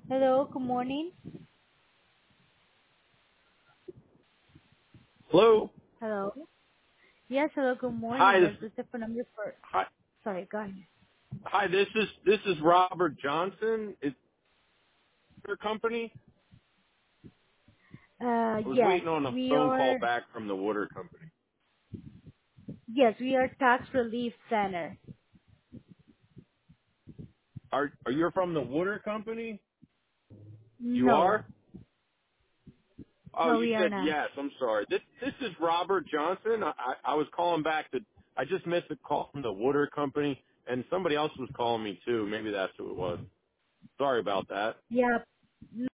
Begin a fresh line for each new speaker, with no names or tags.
Hello, good morning.
Hello.
Hello. Yes, hello, good morning.
Hi.
This is the phone number for.
Hi.
Sorry, go ahead.
Hi. This is Robert Johnson. It's your company. I was
Yes,
waiting on a
we
phone call
are.
back from the water company.
Yes, we are tax relief center.
Are you from the water company? You
No,
are. Oh,
no,
you
we are
said
not.
yes. I'm sorry. This is Robert Johnson. I was calling back to. I just missed a call from the water company, and somebody else was calling me too. Maybe that's who it was. Sorry about that.
Yeah,